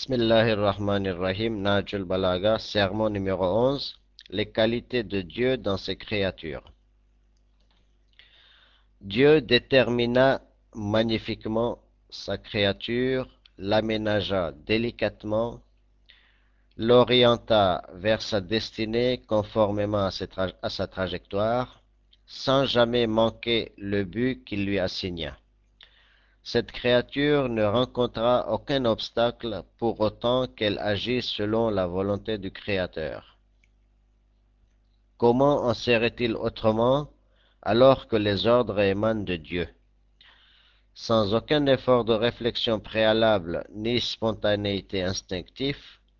Bismillahirrahmanirrahim, Najul Balaga, sermon numéro 11, les qualités de Dieu dans ses créatures. Dieu détermina magnifiquement sa créature, l'aménagea délicatement, l'orienta vers sa destinée conformément à sa trajectoire, sans jamais manquer le but qu'il lui assigna. Cette créature ne rencontra aucun obstacle pour autant qu'elle agisse selon la volonté du Créateur. Comment en serait-il autrement alors que les ordres émanent de Dieu? Sans aucun effort de réflexion préalable ni spontanéité instinctive,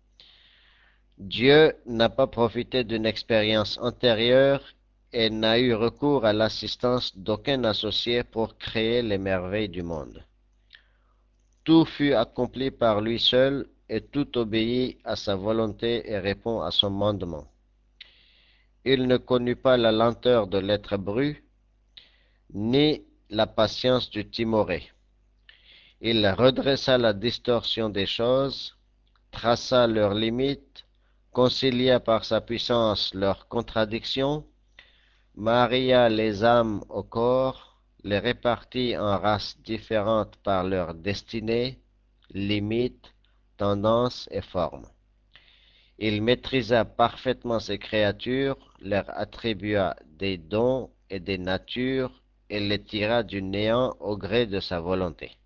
Dieu n'a pas profité d'une expérience antérieure et n'a eu recours à l'assistance d'aucun associé pour créer les merveilles du monde. Tout fut accompli par lui seul, et tout obéit à sa volonté et répond à son mandement. Il ne connut pas la lenteur de l'être brut, ni la patience du timoré. Il redressa la distorsion des choses, traça leurs limites, concilia par sa puissance leurs contradictions, maria les âmes au corps, les répartit en races différentes par leurs destinées, limites, tendances et formes. Il maîtrisa parfaitement ses créatures, leur attribua des dons et des natures, et les tira du néant au gré de sa volonté.